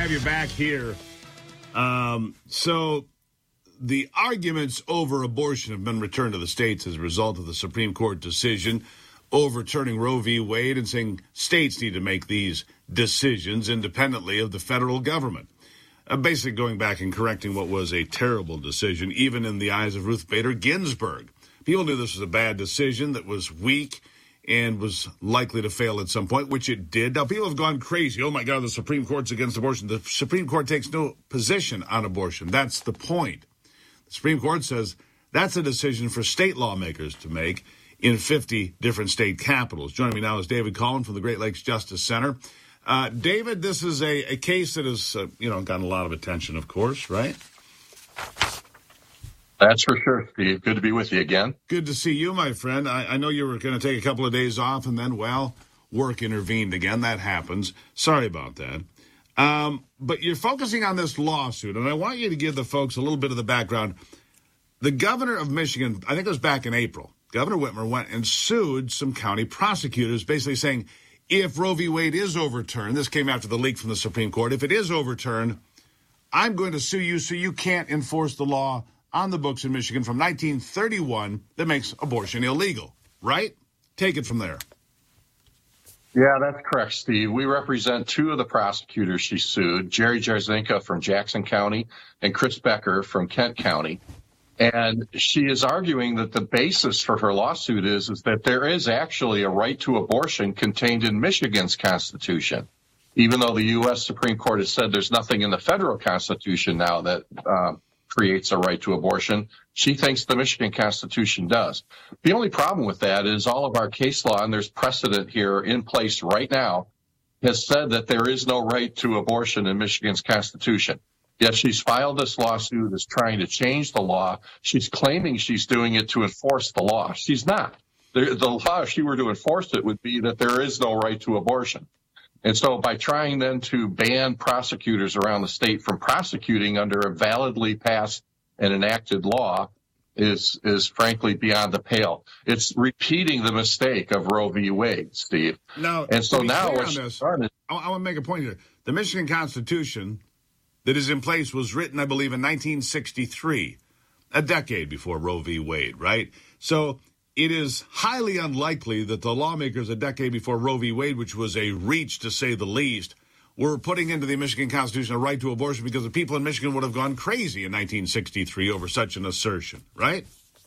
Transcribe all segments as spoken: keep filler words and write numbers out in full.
have you back here. Um, so the arguments over abortion have been returned to the states as a result of the Supreme Court decision overturning Roe v. Wade and saying states need to make these decisions independently of the federal government. Uh, basically going back and correcting what was a terrible decision, even in the eyes of Ruth Bader Ginsburg. People knew this was a bad decision that was weak and was likely to fail at some point, which it did. Now, people have gone crazy. Oh, my God, the Supreme Court's against abortion. The Supreme Court takes no position on abortion. That's the point. The Supreme Court says that's a decision for state lawmakers to make in fifty different state capitals. Joining me now is David Collin from the Great Lakes Justice Center. Uh, David, this is a, a case that has, uh, you know, gotten a lot of attention, of course, right? That's for sure, Steve. Good to be with you again. Good to see you, my friend. I, I know you were going to take a couple of days off, and then, well, work intervened again. That happens. Sorry about that. Um, but you're focusing on this lawsuit, and I want you to give the folks a little bit of the background. The governor of Michigan, I think it was back in April, Governor Whitmer went and sued some county prosecutors, basically saying, if Roe v. Wade is overturned, this came after the leak from the Supreme Court, if it is overturned, I'm going to sue you so you can't enforce the law on the books in Michigan from nineteen thirty-one that makes abortion illegal, right? Take it from there. Yeah, that's correct, Steve. We represent two of the prosecutors she sued, Jerry Jarzinka from Jackson County and Chris Becker from Kent County. And she is arguing that the basis for her lawsuit is, is that there is actually a right to abortion contained in Michigan's Constitution, even though the U S Supreme Court has said there's nothing in the federal Constitution now that uh, creates a right to abortion. She thinks the Michigan Constitution does. The only problem with that is all of our case law, and there's precedent here in place right now, has said that there is no right to abortion in Michigan's Constitution. Yet she's filed this lawsuit as trying to change the law. She's claiming she's doing it to enforce the law. She's not. The, the law, if she were to enforce it, would be that there is no right to abortion. And so by trying then to ban prosecutors around the state from prosecuting under a validly passed and enacted law is, is frankly beyond the pale. It's repeating the mistake of Roe v. Wade, Steve. Now, and so now this, started, I, I want to make a point here. The Michigan Constitution that is in place was written, I believe, in nineteen sixty-three, a decade before Roe v. Wade, right? So it is highly unlikely that the lawmakers a decade before Roe v. Wade, which was a reach to say the least, were putting into the Michigan Constitution a right to abortion because the people in Michigan would have gone crazy in nineteen sixty-three over such an assertion, right?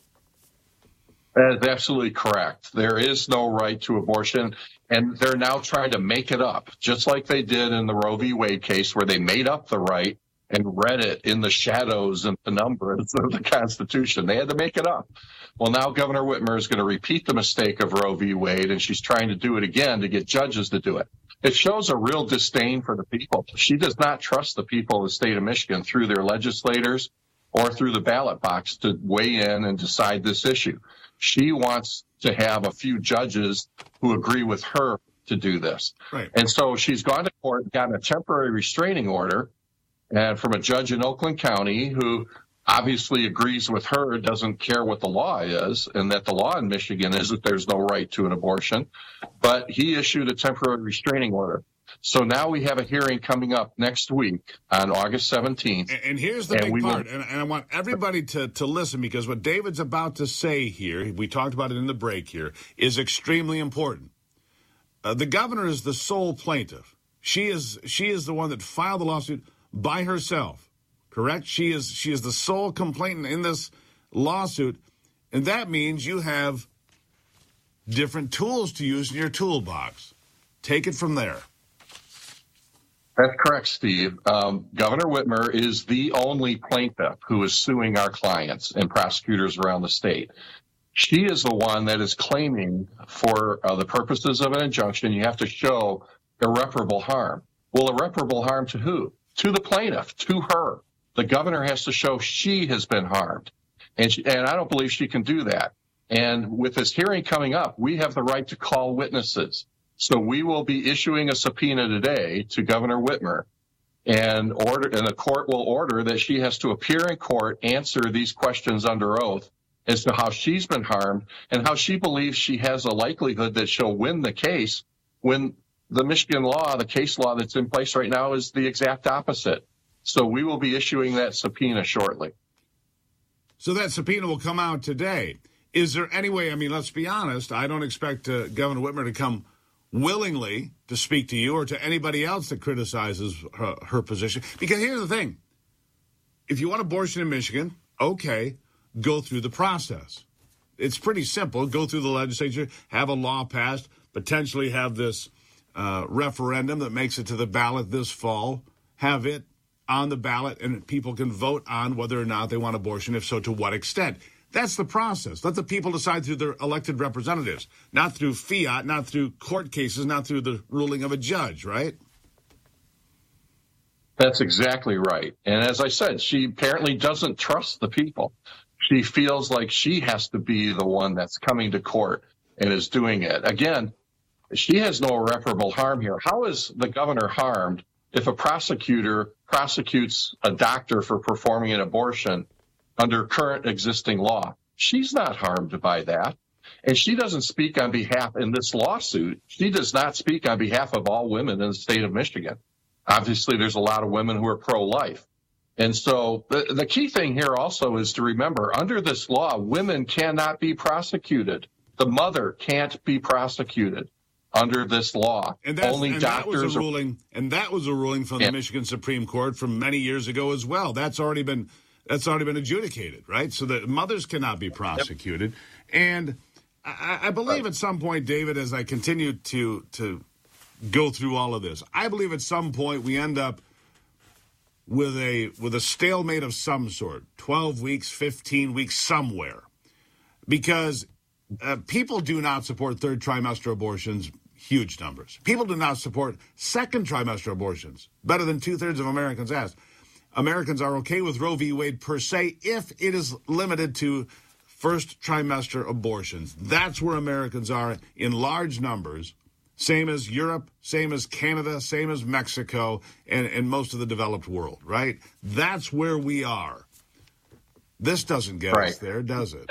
That is absolutely correct. There is no right to abortion, and they're now trying to make it up, just like they did in the Roe v. Wade case, where they made up the right and read it in the shadows and the numbers of the Constitution. They had to make it up. Well, now Governor Whitmer is going to repeat the mistake of Roe v. Wade, and she's trying to do it again to get judges to do it. It shows a real disdain for the people. She does not trust the people of the state of Michigan through their legislators or through the ballot box to weigh in and decide this issue. She wants to have a few judges who agree with her to do this. Right. And so she's gone to court, gotten a temporary restraining order and from a judge in Oakland County who obviously agrees with her, doesn't care what the law is, and that the law in Michigan is that there's no right to an abortion. But he issued a temporary restraining order. So now we have a hearing coming up next week on August seventeenth. And, and here's the and big part, will... and, and I want everybody to, to listen, because what David's about to say here, we talked about it in the break here, is extremely important. Uh, the governor is the sole plaintiff. She is she is the one that filed the lawsuit by herself, correct? She is she is the sole complainant in this lawsuit, and that means you have different tools to use in your toolbox. Take it from there. That's correct, Steve. Um, Governor Whitmer is the only plaintiff who is suing our clients and prosecutors around the state. She is the one that is claiming for uh, the purposes of an injunction, you have to show irreparable harm. Well, irreparable harm to who? To the plaintiff, to her. The governor has to show she has been harmed. And, she, and I don't believe she can do that. And with this hearing coming up, we have the right to call witnesses. So we will be issuing a subpoena today to Governor Whitmer, and order, and the court will order that she has to appear in court, answer these questions under oath as to how she's been harmed and how she believes she has a likelihood that she'll win the case when the Michigan law, the case law that's in place right now is the exact opposite. So we will be issuing that subpoena shortly. So that subpoena will come out today. Is there any way, I mean, let's be honest, I don't expect uh, Governor Whitmer to come willingly to speak to you or to anybody else that criticizes her, her position. Because here's the thing. If you want abortion in Michigan, okay, go through the process. It's pretty simple. Go through the legislature, have a law passed, potentially have this uh, referendum that makes it to the ballot this fall, have it on the ballot, and people can vote on whether or not they want abortion, if so, to what extent. That's the process. Let the people decide through their elected representatives, not through fiat, not through court cases, not through the ruling of a judge, right? That's exactly right. And as I said, she apparently doesn't trust the people. She feels like she has to be the one that's coming to court and is doing it. Again, she has no irreparable harm here. How is the governor harmed if a prosecutor prosecutes a doctor for performing an abortion under current existing law? She's not harmed by that. And she doesn't speak on behalf, in this lawsuit, she does not speak on behalf of all women in the state of Michigan. Obviously, there's a lot of women who are pro-life. And so the, the key thing here also is to remember, under this law, women cannot be prosecuted. The mother can't be prosecuted under this law. And, that's, Only and doctors that was a are, ruling, and that was a ruling from the yeah. Michigan Supreme Court from many years ago as well. That's already been that's already been adjudicated, right? So that mothers cannot be prosecuted. Yep. And I, I believe right. at some point, David, as I continue to to go through all of this, I believe at some point we end up with a with a stalemate of some sort, twelve weeks, fifteen weeks, somewhere, because uh, people do not support third trimester abortions. Huge numbers. People do not support second trimester abortions. Better than two-thirds of Americans asked. Americans are okay with Roe v. Wade per se if it is limited to first trimester abortions. That's where Americans are in large numbers, same as Europe, same as Canada, same as Mexico, and, and most of the developed world, right? That's where we are. This doesn't get right. us there, does it?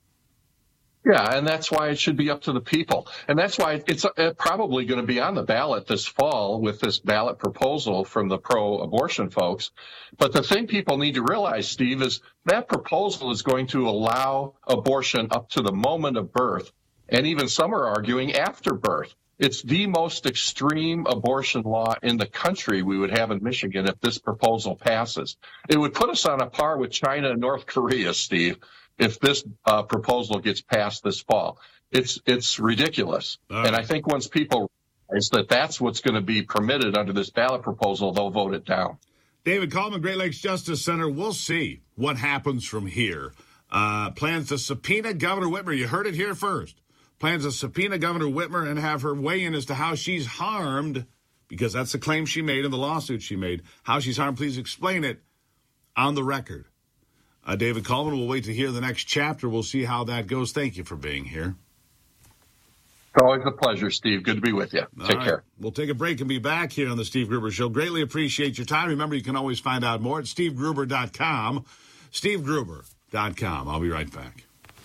Yeah, and that's why it should be up to the people. And that's why it's probably going to be on the ballot this fall with this ballot proposal from the pro-abortion folks. But the thing people need to realize, Steve, is that proposal is going to allow abortion up to the moment of birth, and even some are arguing after birth. It's the most extreme abortion law in the country we would have in Michigan if this proposal passes. It would put us on a par with China and North Korea, Steve, if this uh, proposal gets passed this fall. It's it's ridiculous. Right. And I think once people realize that that's what's going to be permitted under this ballot proposal, they'll vote it down. David Kallman, Great Lakes Justice Center. We'll see what happens from here. Uh, plans to subpoena Governor Whitmer. You heard it here first. Plans to subpoena Governor Whitmer and have her weigh in as to how she's harmed, because that's the claim she made in the lawsuit she made. How she's harmed, please explain it on the record. Uh, David Kallman, we'll wait to hear the next chapter. We'll see how that goes. Thank you for being here. It's always a pleasure, Steve. Good to be with you. All Take right. care. We'll take a break and be back here on the Steve Gruber Show. Greatly appreciate your time. Remember, you can always find out more at steve gruber dot com. steve gruber dot com. I'll be right back.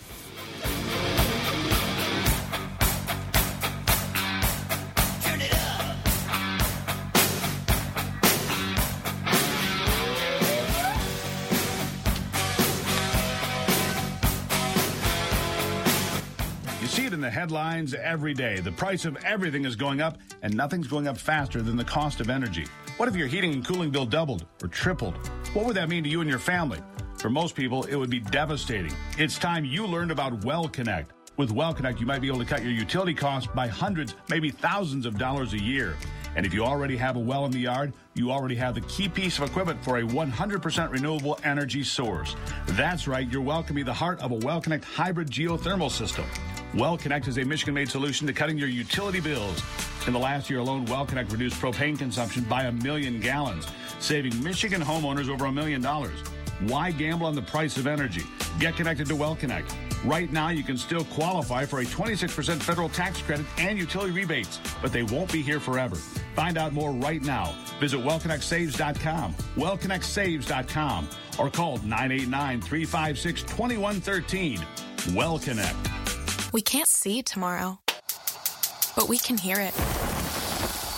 See it in the headlines every day. The price of everything is going up, and nothing's going up faster than the cost of energy. What if your heating and cooling bill doubled or tripled? What would that mean to you and your family? For most people, it would be devastating. It's time you learned about Well Connect. With Well Connect, you might be able to cut your utility costs by hundreds, maybe thousands of dollars a year. And if you already have a well in the yard, you already have the key piece of equipment for a one hundred percent renewable energy source. That's right, your well can be the heart of a Well Connect hybrid geothermal system. Well Connect is a Michigan-made solution to cutting your utility bills. In the last year alone, Well Connect reduced propane consumption by a million gallons, saving Michigan homeowners over a million dollars. Why gamble on the price of energy? Get connected to Well Connect. Right now, you can still qualify for a twenty-six percent federal tax credit and utility rebates, but they won't be here forever. Find out more right now. Visit well connect saves dot com, well connect saves dot com, or call nine eight nine, three five six, two one one three. Well Connect. We can't see tomorrow, but we can hear it.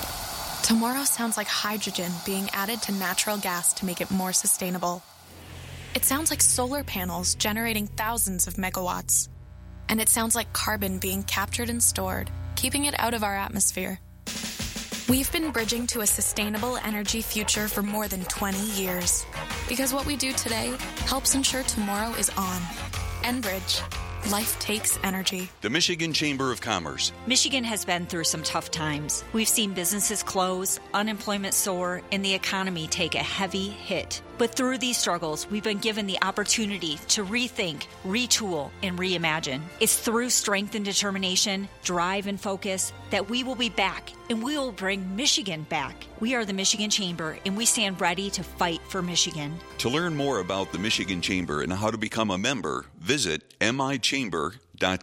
Tomorrow sounds like hydrogen being added to natural gas to make it more sustainable. It sounds like solar panels generating thousands of megawatts. And it sounds like carbon being captured and stored, keeping it out of our atmosphere. We've been bridging to a sustainable energy future for more than twenty years. Because what we do today helps ensure tomorrow is on. Enbridge. Life takes energy. The Michigan Chamber of Commerce. Michigan has been through some tough times. We've seen businesses close, unemployment soar, and the economy take a heavy hit. But through these struggles, we've been given the opportunity to rethink, retool, and reimagine. It's through strength and determination, drive and focus, that we will be back, and we will bring Michigan back. We are the Michigan Chamber, and we stand ready to fight for Michigan. To learn more about the Michigan Chamber and how to become a member, visit m i chamber